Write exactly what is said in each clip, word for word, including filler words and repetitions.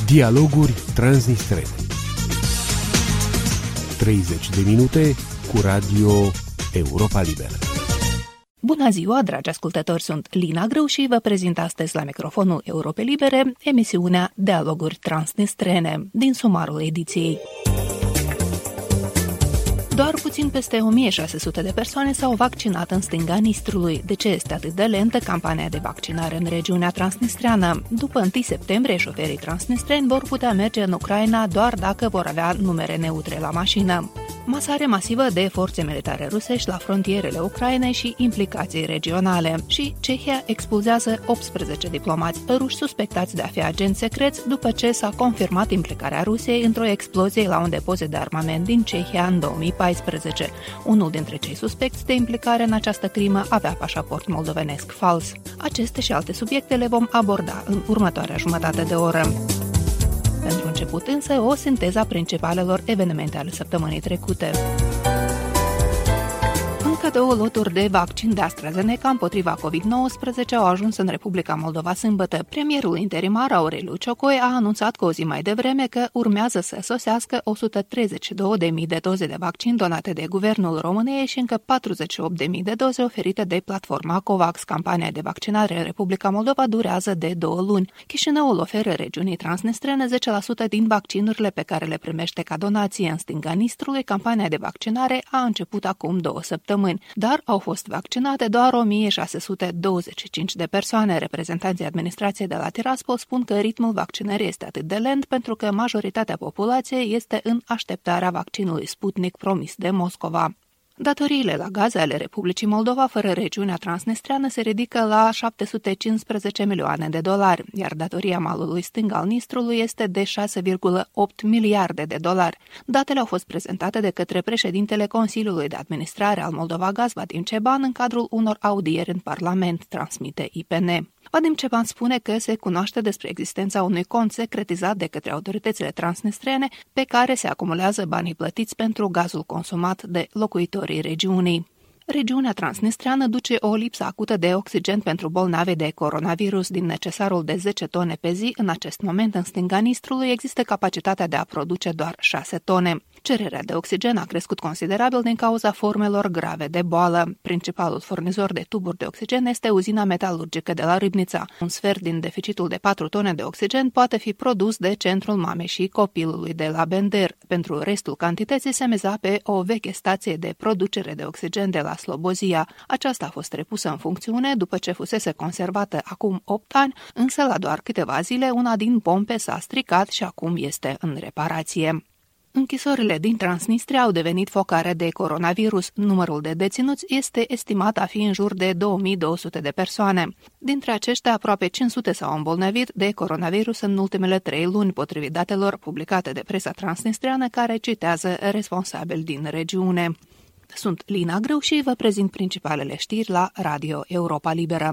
Dialoguri transnistrene. treizeci de minute cu Radio Europa Liberă. Bună ziua, dragi ascultători, sunt Lina Grâu și vă prezint astăzi la microfonul Europei Libere emisiunea Dialoguri transnistrene din sumarul ediției. Doar puțin peste o mie șase sute de persoane s-au vaccinat în stânga Nistrului. De ce este atât de lentă campania de vaccinare în regiunea transnistreană? După întâi septembrie, șoferii transnistreni vor putea merge în Ucraina doar dacă vor avea numere neutre la mașină. Masare masivă de forțe militare rusești la frontierele Ucrainei și implicații regionale. Și Cehia expulzează optsprezece diplomați ruși suspectați de a fi agenți secreți după ce s-a confirmat implicarea Rusiei într-o explozie la un depozit de armament din Cehia în două mii paisprezece. Unul dintre cei suspecți de implicare în această crimă avea pașaport moldovenesc fals. Aceste și alte subiecte le vom aborda în următoarea jumătate de oră. Pentru început însă, o sinteză a principalelor evenimente ale săptămânii trecute. Încă două loturi de vaccin de AstraZeneca împotriva covid nouăsprezece au ajuns în Republica Moldova sâmbătă. Premierul interimar Aureliu Ciocoi a anunțat cu o zi mai devreme că urmează să sosească o sută treizeci și două de mii de doze de vaccin donate de Guvernul României și încă patruzeci și opt de mii de doze oferite de platforma COVAX. Campania de vaccinare în Republica Moldova durează de două luni. Chișinăul oferă regiunii transnistrene zece la sută din vaccinurile pe care le primește ca donație. În stânga Nistrului, campania de vaccinare a început acum două săptămâni. Dar au fost vaccinate doar o mie șase sute douăzeci și cinci de persoane. Reprezentanții administrației de la Tiraspol spun că ritmul vaccinării este atât de lent pentru că majoritatea populației este în așteptarea vaccinului Sputnik promis de Moscova. Datoriile la gaze ale Republicii Moldova fără regiunea transnistreană se ridică la șapte sute cincisprezece milioane de dolari, iar datoria malului stâng al Nistrului este de șase virgulă opt miliarde de dolari. Datele au fost prezentate de către președintele Consiliului de Administrare al Moldova Gaz, Vadim Ceban, în cadrul unor audieri în Parlament, transmite I P N. Vadim Ceban spune că se cunoaște despre existența unui cont secretizat de către autoritățile transnistrene pe care se acumulează banii plătiți pentru gazul consumat de locuitorii regiunii. Regiunea transnistreană duce o lipsă acută de oxigen pentru bolnavi de coronavirus. Din necesarul de zece tone pe zi, în acest moment în stânga Nistrului există capacitatea de a produce doar șase tone. Cererea de oxigen a crescut considerabil din cauza formelor grave de boală. Principalul furnizor de tuburi de oxigen este uzina metalurgică de la Râbnița. Un sfert din deficitul de patru tone de oxigen poate fi produs de Centrul Mamei și Copilului de la Bender. Pentru restul cantității se miza pe o veche stație de producere de oxigen de la Slobozia. Aceasta a fost repusă în funcțiune după ce fusese conservată acum opt ani, însă la doar câteva zile una din pompe s-a stricat și acum este în reparație. Închisorile din Transnistria au devenit focare de coronavirus. Numărul de deținuți este estimat a fi în jur de două mii două sute de persoane. Dintre aceștia, aproape cinci sute s-au îmbolnăvit de coronavirus în ultimele trei luni, potrivit datelor publicate de presa transnistriană, care citează responsabili din regiune. Sunt Lina Grâu și vă prezint principalele știri la Radio Europa Liberă.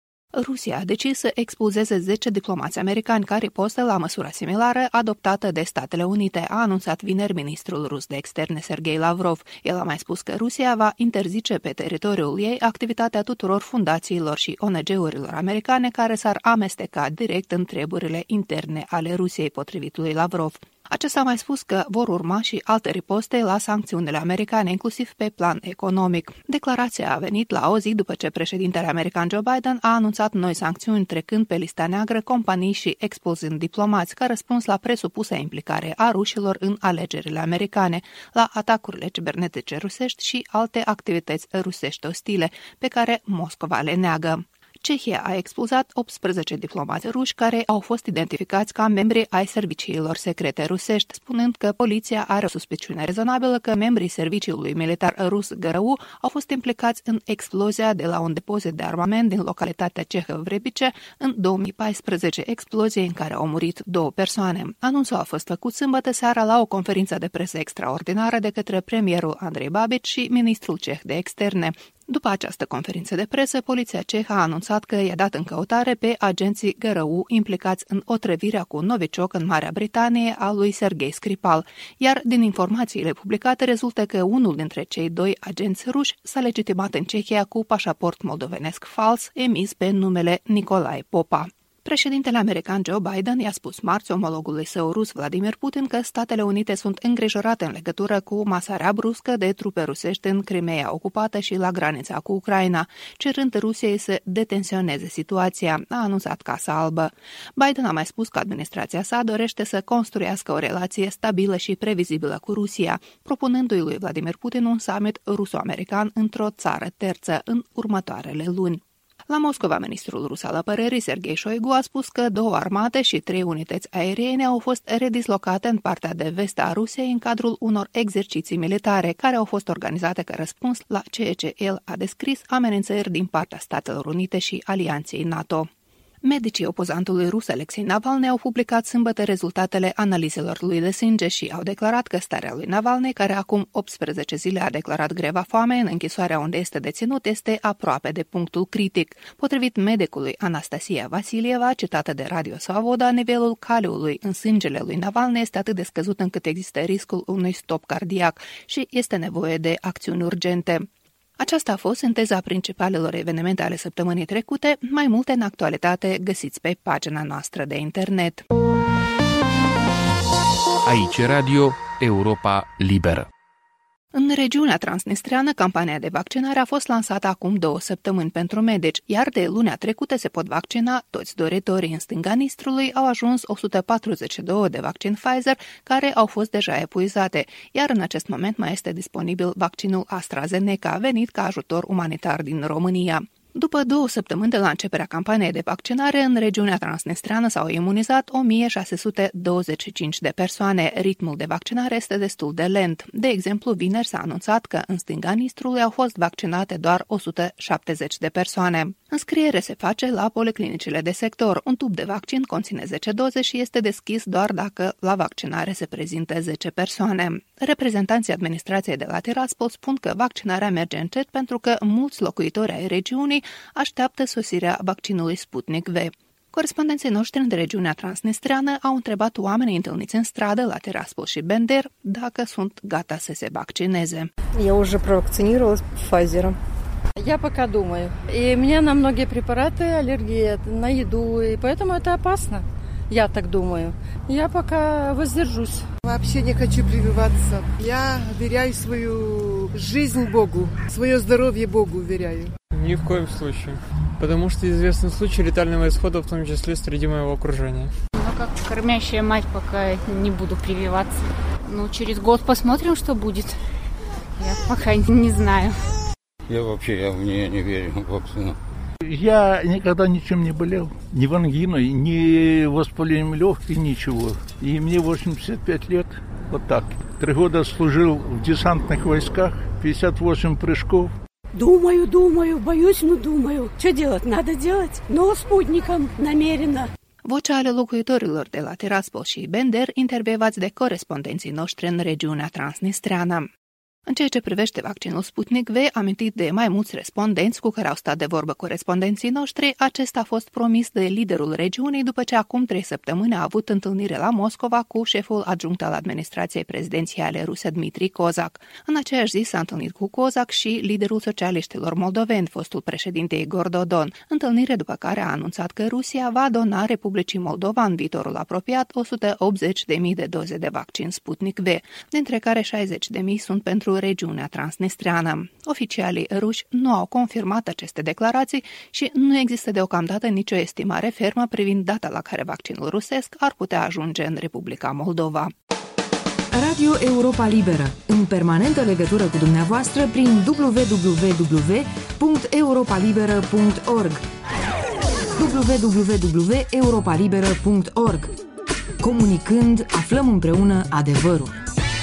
Rusia a decis să expulzeze zece diplomați americani care ripostă la măsura similară adoptată de Statele Unite, a anunțat vineri ministrul rus de externe Sergei Lavrov. El a mai spus că Rusia va interzice pe teritoriul ei activitatea tuturor fundațiilor și O N G-urilor americane care s-ar amesteca direct în treburile interne ale Rusiei, potrivit lui Lavrov. Acesta a mai spus că vor urma și alte riposte la sancțiunile americane, inclusiv pe plan economic. Declarația a venit la o zi după ce președintele american Joe Biden a anunțat noi sancțiuni, trecând pe lista neagră companii și expulzând diplomați, ca răspuns la presupusă implicare a rușilor în alegerile americane, la atacurile cibernetice rusești și alte activități rusești ostile, pe care Moscova le neagă. Cehia a expulzat optsprezece diplomați ruși care au fost identificați ca membri ai serviciilor secrete rusești, spunând că poliția are o suspiciune rezonabilă că membrii serviciului militar rus G R U au fost implicați în explozia de la un depozit de armament din localitatea cehă Vrebice în două mii paisprezece, explozie în care au murit două persoane. Anunțul a fost făcut sâmbătă seara la o conferință de presă extraordinară de către premierul Andrei Babiš și ministrul ceh de externe. După această conferință de presă, poliția cehă a anunțat că i-a dat în căutare pe agenții G R U implicați în otrăvirea cu un novicioc în Marea Britanie a lui Serghei Skripal, iar din informațiile publicate rezultă că unul dintre cei doi agenți ruși s-a legitimat în Cehia cu pașaport moldovenesc fals emis pe numele Nicolae Popa. Președintele american Joe Biden i-a spus marți omologului său rus Vladimir Putin că Statele Unite sunt îngrijorate în legătură cu masarea bruscă de trupe rusești în Crimeea ocupată și la granița cu Ucraina, cerând Rusiei să detensioneze situația, a anunțat Casa Albă. Biden a mai spus că administrația sa dorește să construiască o relație stabilă și previzibilă cu Rusia, propunându-i lui Vladimir Putin un summit ruso-american într-o țară terță în următoarele luni. La Moscova, ministrul rus al apărării, Sergei Shoigu, a spus că două armate și trei unități aeriene au fost redislocate în partea de vest a Rusiei în cadrul unor exerciții militare, care au fost organizate ca răspuns la ceea ce el a descris amenințări din partea Statelor Unite și alianței NATO. Medicii opozantului rus Alexei Navalny au publicat sâmbătă rezultatele analizelor lui de sânge și au declarat că starea lui Navalny, care acum optsprezece zile a declarat greva foame în închisoarea unde este deținut, este aproape de punctul critic. Potrivit medicului Anastasia Vasilieva, citată de Radio Svoboda, nivelul caliului în sângele lui Navalny este atât de scăzut încât există riscul unui stop cardiac și este nevoie de acțiuni urgente. Aceasta a fost sinteza principalelor evenimente ale săptămânii trecute, mai multe în actualitate găsiți pe pagina noastră de internet. Aici Radio Europa Liberă. În regiunea transnistreană, campania de vaccinare a fost lansată acum două săptămâni pentru medici, iar de lunea trecută se pot vaccina toți doritorii. În stânga Nistrului au ajuns o sută patruzeci și doi de vaccin Pfizer, care au fost deja epuizate, iar în acest moment mai este disponibil vaccinul AstraZeneca, venit ca ajutor umanitar din România. După două săptămâni de la începerea campaniei de vaccinare, în regiunea transnistreană s-au imunizat o mie șase sute douăzeci și cinci de persoane. Ritmul de vaccinare este destul de lent. De exemplu, vineri s-a anunțat că în stânga Nistrului au fost vaccinate doar o sută șaptezeci de persoane. Înscriere se face la policlinicile de sector. Un tub de vaccin conține zece doze și este deschis doar dacă la vaccinare se prezintă zece persoane. Reprezentanții administrației de la Tiraspol spun că vaccinarea merge încet pentru că mulți locuitori ai regiunii așteaptă sosirea vaccinului Sputnik V. Corespondenții noștri în regiunea transnistreană au întrebat oamenii întâlniți în stradă la Tiraspol și Bender dacă sunt gata să se vaccineze. Я уже провакцинировалась Pfizer. Я пока думаю. И у меня на многие препараты аллергия на еду, и поэтому это опасно. Я так думаю. Я пока воздержусь. Вообще не хочу прививаться. Я веряю свою жизнь Богу, свое здоровье Богу веряю. Ни в коем случае. Потому что известны случаи летального исхода, в том числе среди моего окружения. Ну, как кормящая мать, пока не буду прививаться. Ну, через год посмотрим, что будет. Я пока не знаю. Я вообще я в нее не верю, в вакцину. Я никогда ничем не болел. Ни в ангиной, ни воспалением легких, ничего. И мне восемьдесят пять лет. Вот так. Три года служил в десантных войсках, пятьдесят восемь прыжков. Думаю, думаю, боюсь, но думаю. Что делать? Надо делать. Но спутником намеренно. Vocea ale locuitorilor de la Tiraspol și Bender, intervievați de corespondenții noștri în regiunea transnistreană. În ceea ce privește vaccinul Sputnik V, amintit de mai mulți respondenți cu care au stat de vorbă corespondenții noștri, acesta a fost promis de liderul regiunii după ce acum trei săptămâni a avut întâlnire la Moscova cu șeful adjunct al administrației prezidențiale ruse Dmitri Kozak. În aceeași zi s-a întâlnit cu Kozak și liderul socialiștilor moldoveni, fostul președinte Igor Dodon, întâlnire după care a anunțat că Rusia va dona Republicii Moldova în viitorul apropiat o sută optzeci de mii de doze de vaccin Sputnik V, dintre care șaizeci de mii sunt pentru regiunea transnistreană. Oficialii ruși nu au confirmat aceste declarații și nu există deocamdată nicio estimare fermă privind data la care vaccinul rusesc ar putea ajunge în Republica Moldova. Radio Europa Liberă, în permanentă legătură cu dumneavoastră prin w w w punct europa liberă punct org w w w punct europa liberă punct org. Comunicând, aflăm împreună adevărul.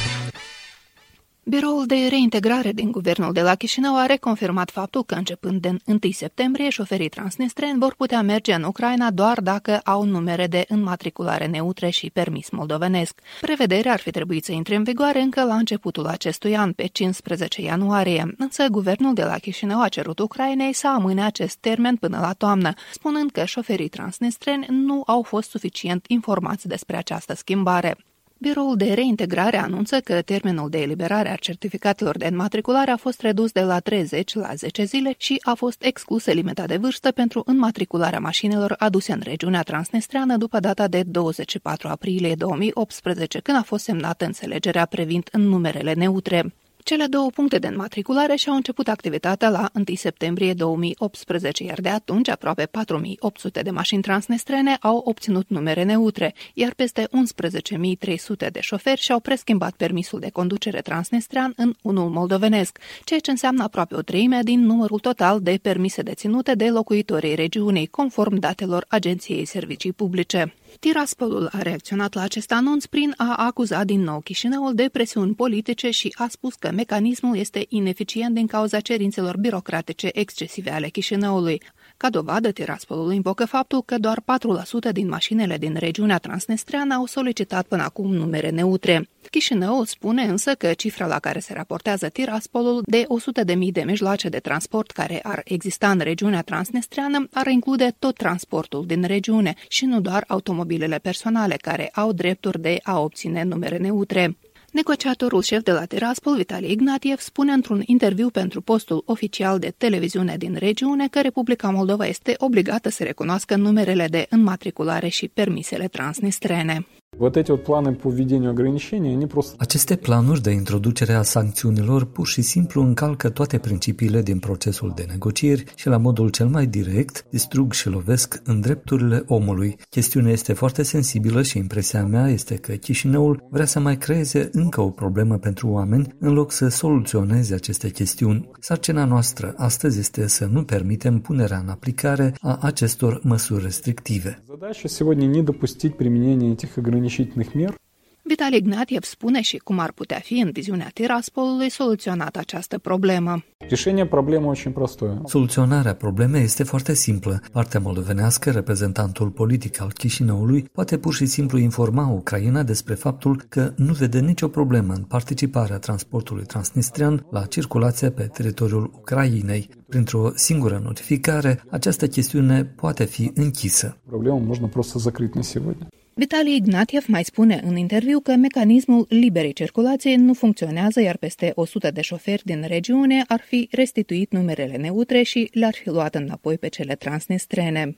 Biroul de reintegrare din guvernul de la Chișinău a reconfirmat faptul că începând de întâi septembrie șoferii transnistreni vor putea merge în Ucraina doar dacă au numere de înmatriculare neutre și permis moldovenesc. Prevederea ar fi trebuit să intre în vigoare încă la începutul acestui an, pe cincisprezece ianuarie, însă guvernul de la Chișinău a cerut Ucrainei să amâne acest termen până la toamnă, spunând că șoferii transnistreni nu au fost suficient informați despre această schimbare. Biroul de reintegrare anunță că termenul de eliberare a certificatelor de înmatriculare a fost redus de la treizeci la zece zile și a fost exclusă limita de vârstă pentru înmatricularea mașinilor aduse în regiunea transnistreană după data de douăzeci și patru aprilie două mii optsprezece, când a fost semnată înțelegerea privind numerele neutre. Cele două puncte de înmatriculare și-au început activitatea la întâi septembrie două mii optsprezece, iar de atunci aproape patru mii opt sute de mașini transnistrene au obținut numere neutre, iar peste unsprezece mii trei sute de șoferi și-au preschimbat permisul de conducere transnistrean în unul moldovenesc, ceea ce înseamnă aproape o treime din numărul total de permise deținute de locuitorii regiunii, conform datelor Agenției Servicii Publice. Tiraspolul a reacționat la acest anunț prin a acuza din nou Chișinăul de presiuni politice și a spus că mecanismul este ineficient din cauza cerințelor birocratice excesive ale Chișinăului. Ca dovadă, Tiraspolul invocă faptul că doar patru la sută din mașinile din regiunea transnistreană au solicitat până acum numere neutre. Chișinăul spune însă că cifra la care se raportează Tiraspolul de o sută de mii de mijloace de transport care ar exista în regiunea transnistreană ar include tot transportul din regiune și nu doar automobilele personale care au drepturi de a obține numere neutre. Negociatorul șef de la Tiraspol, Vitali Ignatiev, spune într-un interviu pentru postul oficial de televiziune din regiune că Republica Moldova este obligată să recunoască numerele de înmatriculare și permisele transnistrene. Aceste planuri de introducere a sancțiunilor pur și simplu încalcă toate principiile din procesul de negocieri și la modul cel mai direct distrug și lovesc în drepturile omului. Chestiunea este foarte sensibilă și impresia mea este că Chișinăul vrea să mai creeze încă o problemă pentru oameni în loc să soluționeze aceste chestiuni. Sarcina noastră astăzi este să nu permitem punerea în aplicare a acestor măsuri restrictive. Vitali Ignatiev spune și cum ar putea fi, în viziunea Tiraspolului, soluționată această problemă. Soluționarea problemei este foarte simplă. Partea moldovenească, reprezentantul politic al Chișinăului, poate pur și simplu informa Ucraina despre faptul că nu vede nicio problemă în participarea transportului transnistrian la circulație pe teritoriul Ucrainei. Printr-o singură notificare, această chestiune poate fi închisă. Problema можно просто закрыть на сегодня. Vitali Ignatiev mai spune în interviu că mecanismul liberei circulației nu funcționează, iar peste o sută de șoferi din regiune ar fi restituit numerele neutre și le-ar fi luat înapoi pe cele transnistrene.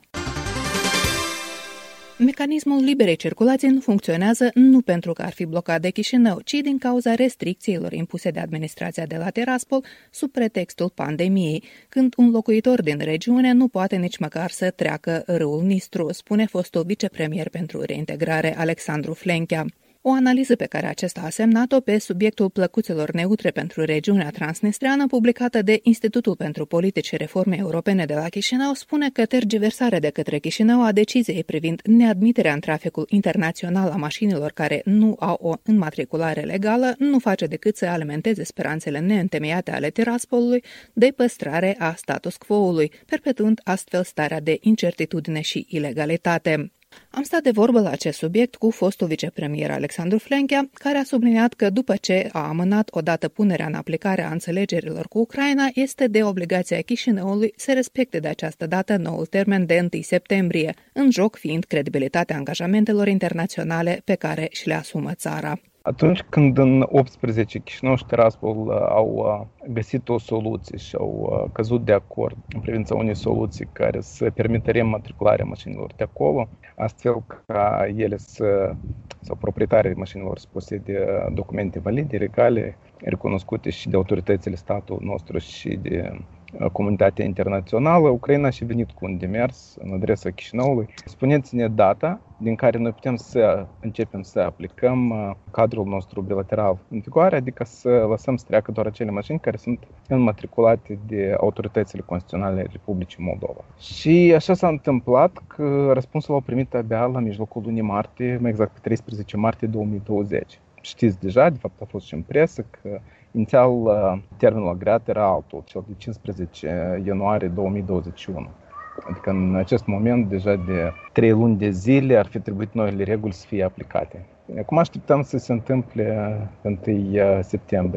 Mecanismul liberei circulații nu funcționează nu pentru că ar fi blocat de Chișinău, ci din cauza restricțiilor impuse de administrația de la Tiraspol sub pretextul pandemiei, când un locuitor din regiune nu poate nici măcar să treacă râul Nistru, spune fostul vicepremier pentru reintegrare Alexandru Flenchea. O analiză pe care acesta a semnat-o pe subiectul plăcuțelor neutre pentru regiunea transnistreană, publicată de Institutul pentru Politici și Reforme Europene de la Chișinău, spune că tergiversarea de către Chișinău a deciziei privind neadmiterea în traficul internațional a mașinilor care nu au o înmatriculare legală nu face decât să alimenteze speranțele neîntemeiate ale Tiraspolului de păstrare a status quo-ului, perpetuând astfel starea de incertitudine și ilegalitate. Am stat de vorbă la acest subiect cu fostul vicepremier Alexandru Flenchea, care a subliniat că după ce a amânat odată punerea în aplicare a înțelegerilor cu Ucraina, este de obligația Chișinăului să respecte de această dată noul termen de întâi septembrie, în joc fiind credibilitatea angajamentelor internaționale pe care și le asumă țara. Atunci când în optsprezece Chișinău și Tiraspol au găsit o soluție și au căzut de acord în privința unei soluții care să permită rematricularea mașinilor de acolo, astfel ca ele să, sau proprietarii mașinilor să posede documente valide, legale, recunoscute și de autoritățile statului nostru și de comunitatea internațională, Ucraina și-a venit cu un demers în adresa Chișinăului. Spuneți-ne data din care noi putem să începem să aplicăm cadrul nostru bilateral în vigoare, adică să lăsăm să treacă doar acele mașini care sunt înmatriculate de autoritățile constituționale Republicii Moldova. Și așa s-a întâmplat că răspunsul l-au primit abia la mijlocul lunii martie, mai exact pe treisprezece martie două mii douăzeci. Știți deja, de fapt a fost și în presă, că inițial termenul agreat era altul, cel de cincisprezece ianuarie două mii douăzeci și unu. Adică în acest moment, deja de trei luni de zile, ar fi trebuit noile reguli să fie aplicate. Acum așteptăm să se întâmple întâi septembrie.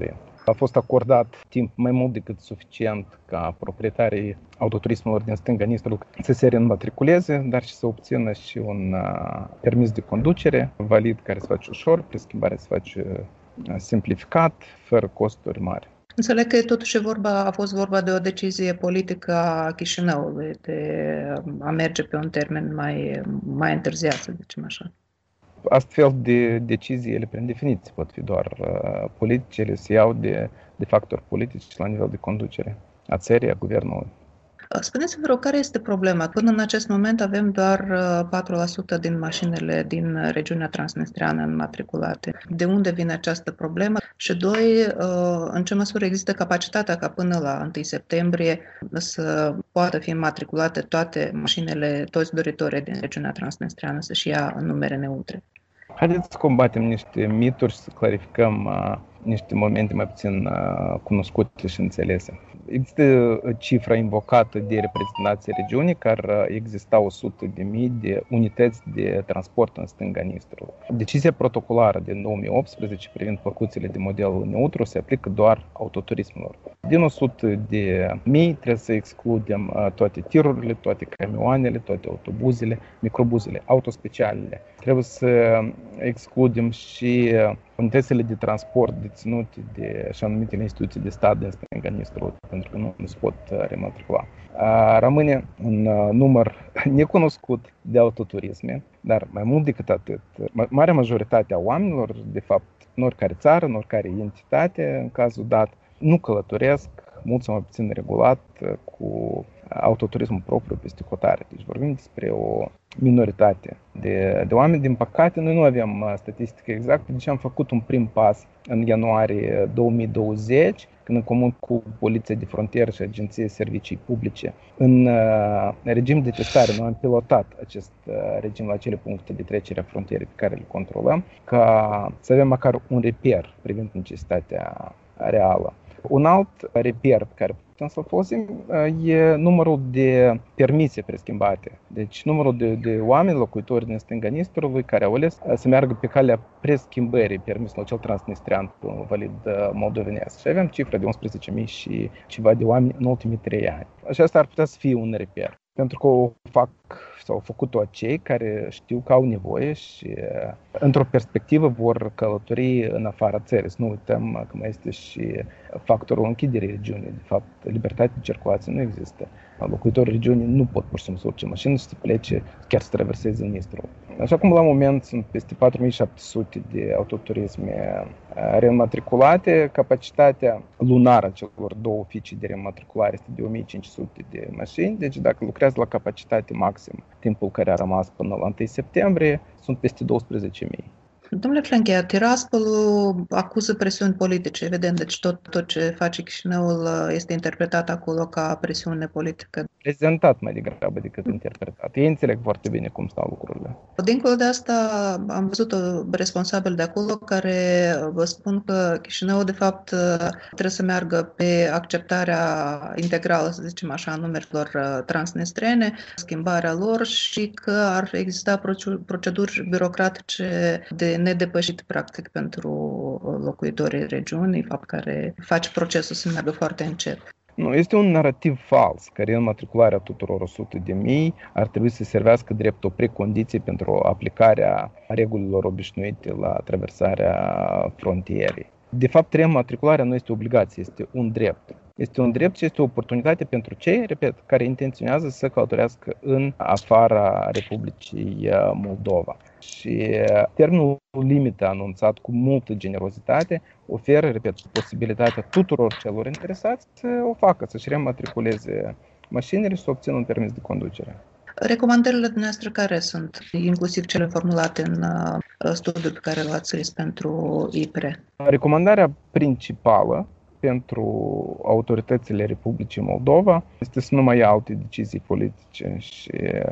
A fost acordat timp mai mult decât suficient ca proprietarii autoturismelor din stânga Nistrului să se reînmatriculeze, dar și să obțină și un permis de conducere valid care se face ușor, preschimbarea se face simplificat, fără costuri mari. Înțeleg că totuși vorba, a fost vorba de o decizie politică a Chișinăului de a merge pe un termen mai, mai întârziat, să zicem așa. Astfel de decizii, ele prin definiție pot fi doar uh, politice, ele se iau de, de factori politici la nivel de conducere a țării, a guvernului. Spuneți-vă rog, care este problema? Până în acest moment avem doar patru la sută din mașinile din regiunea transnistreană înmatriculate. De unde vine această problemă? Și doi, în ce măsură există capacitatea ca până la întâi septembrie să poată fi înmatriculate toate mașinile, toți doritorii din regiunea transnistreană să-și ia numere neutre? Haideți să combatem niște mituri și să clarificăm uh, niște momente mai puțin uh, cunoscute și înțelese. Există cifra invocată de reprezentanții regiunii că ar exista o sută de mii de unități de transport în stânga Nistrului. Decizia protocolară din două mii optsprezece privind plăcuțele de model neutru se aplică doar autoturismelor. Din o sută de mii trebuie să excludem toate tirurile, toate camioanele, toate autobuzele, microbuzele, autospecialele. Trebuie să excludem și unitățile de transport deținute de așa numitele instituții de stat din stânga Nistrului, pentru că nu, nu se pot rematricula. Rămâne un număr necunoscut de autoturisme, dar mai mult decât atât, marea majoritate a oamenilor, de fapt, în oricare țară, în oricare entitate, în cazul dat, nu călătoresc mult sau mai puțin regulat cu autoturismul propriu peste hotare. Deci vorbim despre o minoritate de, de oameni. Din păcate, noi nu avem statistică exactă, deci am făcut un prim pas în ianuarie două mii douăzeci, când în comun cu Poliția de Frontieră și Agenția Servicii Publice, în uh, regim de testare, noi am pilotat acest uh, regim la acele puncte de trecere a frontierei pe care le controlăm, ca să avem măcar un reper privind necesitatea reală. Un alt reper pe care putem să-l folosim e numărul de permise preschimbate. Deci numărul de, de oameni, locuitori din stânga Nistrului, care au ales să meargă pe calea preschimbării permisului cel transnistrean valid moldovenesc. Și avem cifra de unsprezece mii și ceva de oameni în ultimii trei ani. Aceasta ar putea să fie un reper. Pentru că o fac sau au făcut-o cei care știu că au nevoie și într-o perspectivă vor călători în afara țării. Să nu uităm că mai este și factorul închiderii regiunii. De fapt, libertatea de circulație nu există. Locuitorii regiunii nu pot pur și simplu să urce mașină și să plece, chiar să traverseze Nistrul. Așa cum la moment sunt peste patru mii șapte sute de autoturisme reînmatriculate, capacitatea lunară a celor două oficii de reînmatriculare este de o mie cinci sute de mașini, deci dacă lucrează la capacitate maximă, timpul care a rămas până la întâi septembrie, sunt peste douăsprezece mii. Domnule Flenchea, Tiraspolul acuză presiuni politice, evident, deci tot, tot ce face Chișinăul este interpretat acolo ca presiune politică. Prezentat mai degrabă decât interpretat. Ei înțeleg foarte bine cum stau lucrurile. Dincolo de asta, am văzut o responsabil de acolo care vă spun că Chișinăul, de fapt, trebuie să meargă pe acceptarea integrală, să zicem așa, a numerelor transnistrene, schimbarea lor și că ar exista proceduri birocratice de nedepășit, practic, pentru locuitorii regiunii, fapt care face procesul să meargă foarte încet. Nu, este un narativ fals, că reînmatricularea tuturor o sută de mii ar trebui să servească drept o precondiție pentru aplicarea regulilor obișnuite la traversarea frontierei. De fapt, reînmatricularea nu este o obligație, este un drept. Este un drept și este o oportunitate pentru cei, repet, care intenționează să călătorească în afara Republicii Moldova. Și termenul limită anunțat cu multă generozitate oferă, repet, posibilitatea tuturor celor interesați să o facă, să-și reînmatriculeze mașinile și să obțină un permis de conducere. Recomandările dumneavoastră care sunt, inclusiv cele formulate în studiul pe care l-ați scris pentru I P R E? Recomandarea principală pentru autoritățile Republicii Moldova este să nu mai ia alte decizii politice și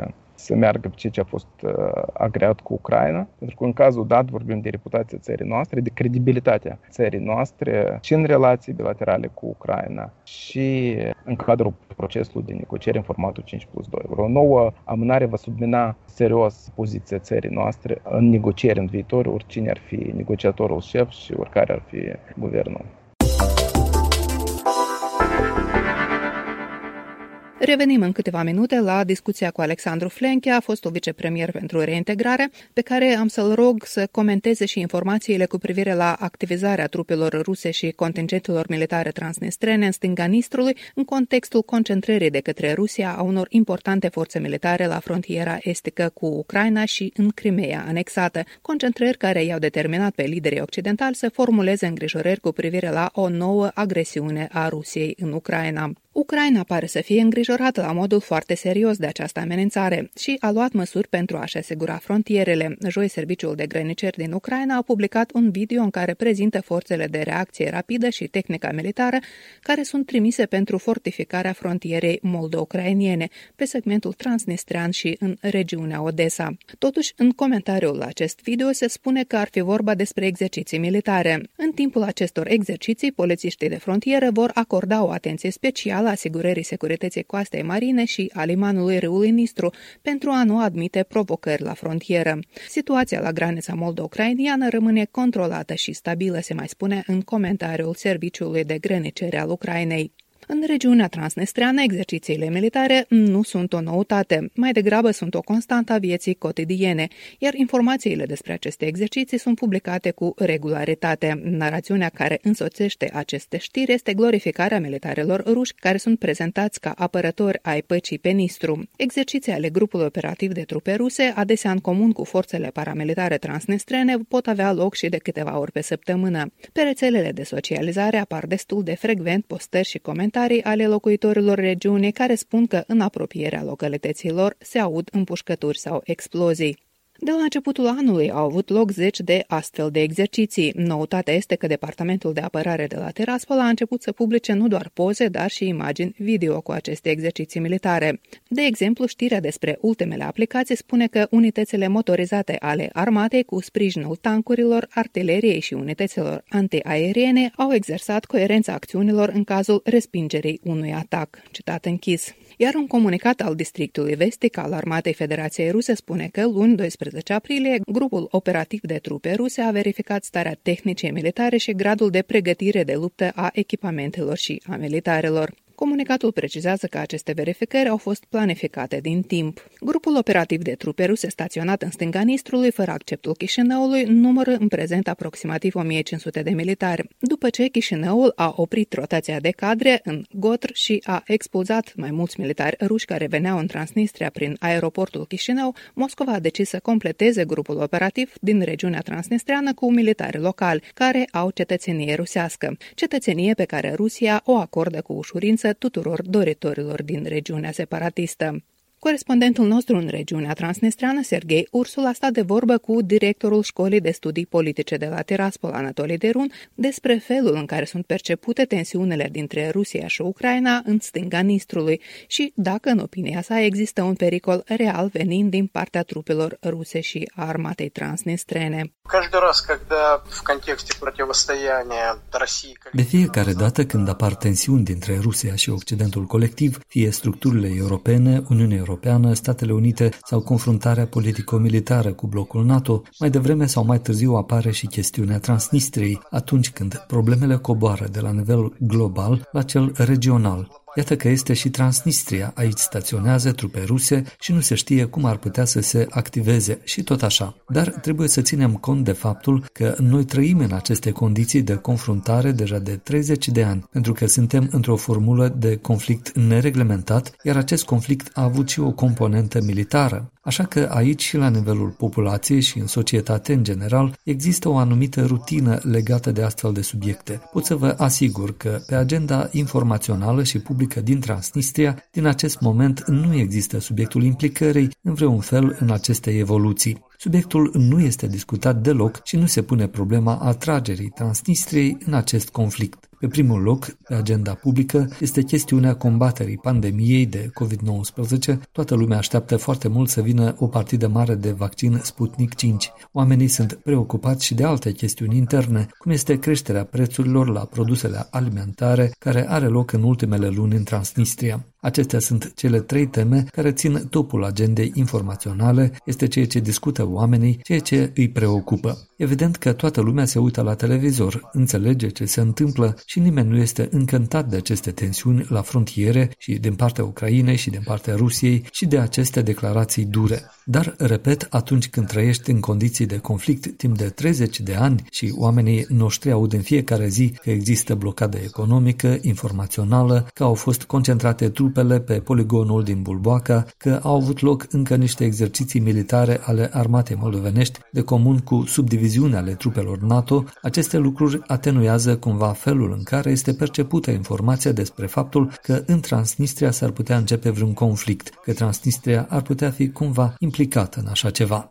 să meargă pe ceea ce a fost agreat cu Ucraina, pentru că în cazul dat vorbim de reputația țării noastre, de credibilitatea țării noastre și în relații bilaterale cu Ucraina și în cadrul procesului de negociere în formatul cinci plus doi. O nouă amânare va submina serios poziția țării noastre în negocieri în viitor, oricine ar fi negociatorul șef și oricare ar fi guvernul. Revenim în câteva minute la discuția cu Alexandru Flenchea, fostul vicepremier pentru reintegrare, pe care am să-l rog să comenteze și informațiile cu privire la activizarea trupelor ruse și contingentelor militare transnistrene în stânga Nistrului, în contextul concentrării de către Rusia a unor importante forțe militare la frontiera estică cu Ucraina și în Crimea anexată, concentrări care i-au determinat pe liderii occidentali să formuleze îngrijorări cu privire la o nouă agresiune a Rusiei în Ucraina. Ucraina pare să fie îngrijorată la modul foarte serios de această amenințare și a luat măsuri pentru a-și asigura frontierele. Joi, Serviciul de Grăniceri din Ucraina a publicat un video în care prezintă forțele de reacție rapidă și tehnica militară care sunt trimise pentru fortificarea frontierei moldo-ucrainiene pe segmentul transnistrean și în regiunea Odessa. Totuși, în comentariul la acest video se spune că ar fi vorba despre exerciții militare. În timpul acestor exerciții, polițiștii de frontieră vor acorda o atenție specială asigurării securității coastei marine și a limanului râului Nistru pentru a nu admite provocări la frontieră. Situația la granița moldo-ucrainiană rămâne controlată și stabilă, se mai spune în comentariul Serviciului de Grăniceri al Ucrainei. În regiunea transnistreană, exercițiile militare nu sunt o noutate, mai degrabă sunt o constantă a vieții cotidiene, iar informațiile despre aceste exerciții sunt publicate cu regularitate. Narațiunea care însoțește aceste știri este glorificarea militarilor ruși care sunt prezentați ca apărători ai păcii pe Nistru. Exerciții ale grupului operativ de trupe ruse, adesea în comun cu forțele paramilitare transnistrene, pot avea loc și de câteva ori pe săptămână. Pe rețelele de socializare apar destul de frecvent postări și comentarii ale locuitorilor regiunii care spun că în apropierea localităților se aud împușcături sau explozii. De la începutul anului au avut loc zeci de astfel de exerciții. Noutatea este că Departamentul de Apărare de la Tiraspol a început să publice nu doar poze, dar și imagini video cu aceste exerciții militare. De exemplu, știrea despre ultimele aplicații spune că unitățile motorizate ale armatei cu sprijinul tancurilor, artileriei și unităților antiaeriene au exersat coerența acțiunilor în cazul respingerii unui atac. Citat închis. Iar un comunicat al Districtului Vestic al Armatei Federației Ruse spune că luni, doisprezece aprilie, grupul operativ de trupe ruse a verificat starea tehnicii militare și gradul de pregătire de luptă a echipamentelor și a militarilor. Comunicatul precizează că aceste verificări au fost planificate din timp. Grupul operativ de trupe ruse staționat în stânga Nistrului, fără acceptul Chișinăului, numără în prezent aproximativ o mie cinci sute de militari. După ce Chișinăul a oprit rotația de cadre în Gotr și a expulzat mai mulți militari ruși care veneau în Transnistria prin aeroportul Chișinău, Moscova a decis să completeze grupul operativ din regiunea transnistreană cu militari locali, care au cetățenie rusească, cetățenie pe care Rusia o acordă cu ușurință tuturor doritorilor din regiunea separatistă. Corespondentul nostru în regiunea transnistreană, Serghei Ursul, a stat de vorbă cu directorul Școlii de Studii Politice de la Tiraspol, Anatolii Derun, despre felul în care sunt percepute tensiunile dintre Rusia și Ucraina în stânga Nistrului și dacă, în opinia sa, există un pericol real venind din partea trupelor ruse și a armatei transnistrene. De fiecare dată când apar tensiuni dintre Rusia și Occidentul colectiv, fie structurile europene, Uniunea Europeană, Statele Unite sau confruntarea politico-militară cu blocul NATO, mai devreme sau mai târziu apare și chestiunea Transnistriei, atunci când problemele coboară de la nivel global la cel regional. Iată că este și Transnistria, aici staționează trupe ruse și nu se știe cum ar putea să se activeze și tot așa. Dar trebuie să ținem cont de faptul că noi trăim în aceste condiții de confruntare deja de treizeci de ani, pentru că suntem într-o formulă de conflict nereglementat, iar acest conflict a avut și o componentă militară. Așa că aici și la nivelul populației și în societate în general există o anumită rutină legată de astfel de subiecte. Pot să vă asigur că pe agenda informațională și publică din Transnistria, din acest moment nu există subiectul implicării în vreun fel în aceste evoluții. Subiectul nu este discutat deloc și nu se pune problema atragerii Transnistriei în acest conflict. Pe primul loc, pe agenda publică, este chestiunea combaterii pandemiei de covid nouăsprezece. Toată lumea așteaptă foarte mult să vină o partidă mare de vaccin Sputnik cinci. Oamenii sunt preocupați și de alte chestiuni interne, cum este creșterea prețurilor la produsele alimentare, care are loc în ultimele luni în Transnistria. Acestea sunt cele trei teme care țin topul agendei informaționale, este ceea ce discută oamenii, ceea ce îi preocupă. Evident că toată lumea se uită la televizor, înțelege ce se întâmplă și nimeni nu este încântat de aceste tensiuni la frontiere și din partea Ucrainei și din partea Rusiei și de aceste declarații dure. Dar, repet, atunci când trăiești în condiții de conflict timp de treizeci de ani și oamenii noștri aud în fiecare zi că există blocadă economică, informațională, că au fost concentrate trupele pe poligonul din Bulboaca, că au avut loc încă niște exerciții militare ale armatei moldovenești de comun cu subdiviziuni ale trupelor NATO, aceste lucruri atenuează cumva felul în care este percepută informația despre faptul că în Transnistria s-ar putea începe vreun conflict, că Transnistria ar putea fi cumva implicată în așa ceva.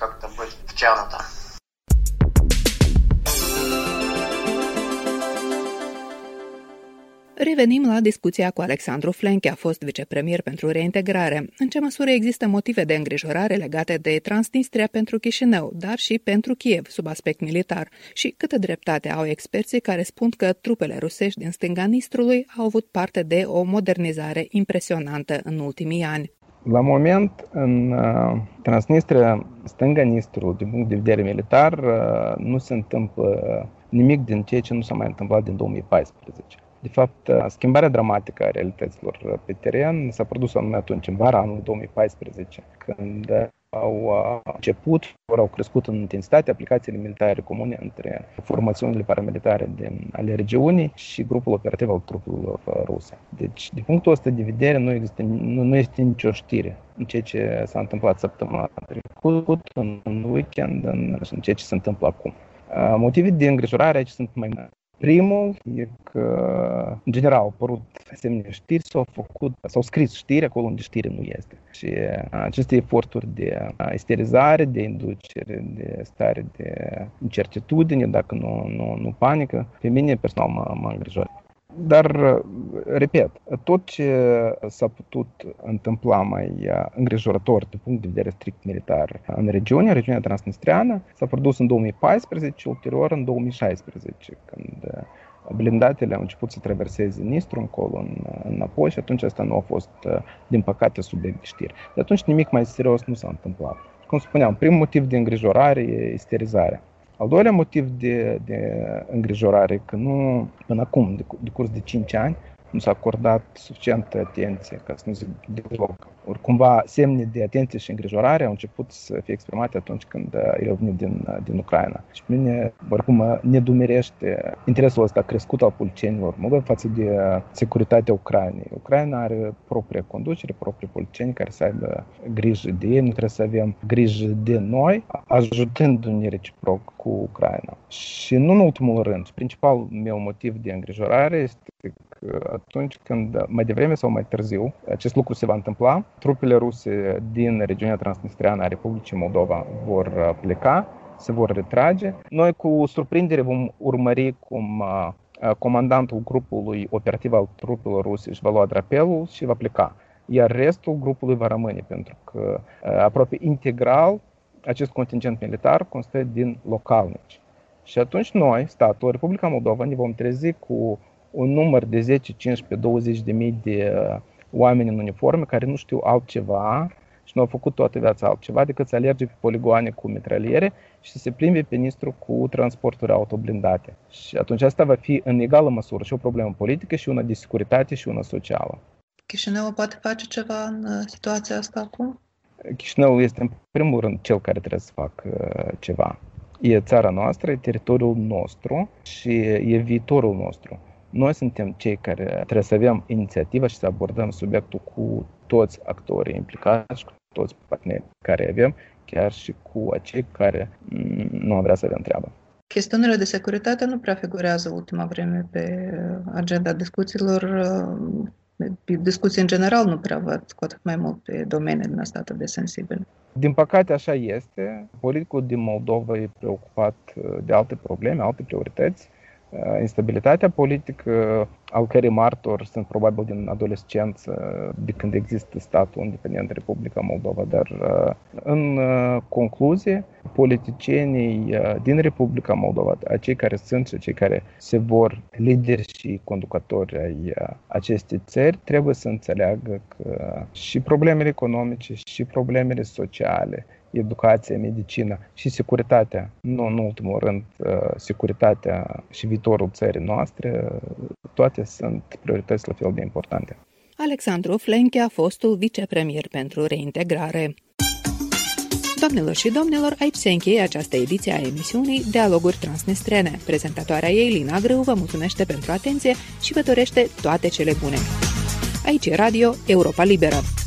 Revenim la discuția cu Alexandru Flenche, a fost vicepremier pentru reintegrare. În ce măsură există motive de îngrijorare legate de Transnistria pentru Chișinău, dar și pentru Kiev, sub aspect militar? Și câtă dreptate au experții care spun că trupele rusești din stânga Nistrului au avut parte de o modernizare impresionantă în ultimii ani? La moment, în uh, Transnistria, stânga Nistru, din punct de vedere militar, uh, nu se întâmplă nimic din ceea ce nu s-a mai întâmplat din două mii paisprezece. De fapt, schimbarea dramatică a realităților pe teren s-a produs anume atunci, în vara anului două mii paisprezece, când au început, ori au crescut în intensitate aplicațiile militare comune între formațiunile paramilitare din, ale regiunii și grupul operativ al trupelor ruse. Deci, din punctul ăsta de vedere, nu, există, nu, nu este nicio știre în ceea ce s-a întâmplat săptămâna trecută, în weekend, în, în ceea ce se întâmplă acum. Motivele de îngrijorare aici sunt mai mari. Primul e că, în general, au apărut asemenea știri, s-au făcut, s-au scris știri acolo unde știri nu este. Și aceste eforturi de isterizare, de inducere, de stare de incertitudine, dacă nu, nu, nu panică, pe mine personal mă, mă îngrijorează. Dar, repet, tot ce s-a putut întâmpla mai îngrijorător din punct de vedere strict militar în regiune, în regiunea transnistriană, s-a produs în două mii paisprezece, ulterior în două mii șaisprezece, când blindatele au început să traverseze Nistru încolo, înapoi, și atunci asta nu a fost, din păcate, subiect de știri. De atunci nimic mai serios nu s-a întâmplat. Cum spuneam, primul motiv de îngrijorare e isterizarea. Al doilea motiv de, de îngrijorare, că nu, până acum, de, de curs de cinci ani, nu s-a acordat suficientă atenție, ca să nu zic deloc. Ori cumva semne de atenție și îngrijorare au început să fie exprimate atunci când el a venit din, din Ucraina. Și pe mine, oricum, mă nedumerește interesul ăsta crescut al politicienilor moldoveni față de securitatea Ucrainei. Ucraina are propria conducere, proprii politicieni care să aibă grijă de ei, nu trebuie să avem grijă de noi, ajutându-ne reciproc cu Ucraina. Și nu în ultimul rând, principalul meu motiv de îngrijorare este că atunci când, mai devreme sau mai târziu, acest lucru se va întâmpla, trupele ruse din regiunea transnistriană a Republicii Moldova vor pleca, se vor retrage. Noi cu surprindere vom urmări cum comandantul grupului operativ al trupelor ruse își va lua drapelul și va pleca, iar restul grupului va rămâne, pentru că aproape integral acest contingent militar constă din localnici. Și atunci noi, statul, Republica Moldova, ne vom trezi cu un număr de zece, cincisprezece, douăzeci de mii de oameni în uniforme care nu știu altceva și nu au făcut toată viața altceva decât să alerge pe poligoane cu mitraliere și să se plimbe pe Nistru cu transporturi autoblindate. Și atunci asta va fi în egală măsură și o problemă politică, și una de securitate, și una socială. Chișinăul poate face ceva în situația asta acum? Chișinăul este în primul rând cel care trebuie să facă ceva. E țara noastră, e teritoriul nostru și e viitorul nostru. Noi suntem cei care trebuie să avem inițiativa și să abordăm subiectul cu toți actorii implicați, cu toți partenerii care avem, chiar și cu acei care nu am vrea să avem treabă. Chestiunile de securitate nu prea figurează ultima vreme pe agenda discuțiilor. Discuții în general nu prea văd, cu atât mai mult pe domenii din astea atât de sensibile. Din păcate așa este. Politicul din Moldova e preocupat de alte probleme, alte priorități. Instabilitatea politică al cărei martori sunt probabil din adolescență, de când există statul independent Republica Moldova. Dar în concluzie, politicienii din Republica Moldova, acei care sunt și cei care se vor lideri și conducători ai acestei țări, trebuie să înțeleagă că și problemele economice, și problemele sociale, educația, medicina și securitatea, nu în ultimul rând, securitatea și viitorul țării noastre, toate sunt priorități la fel de importante. Alexandru Flenche a fostul vicepremier pentru reintegrare. Doamnelor și domnilor, aici se încheie această ediție a emisiunii Dialoguri Transnistrene. Prezentatoarea ei, Lina Grâu, vă mulțumește pentru atenție și vă dorește toate cele bune. Aici e Radio Europa Liberă.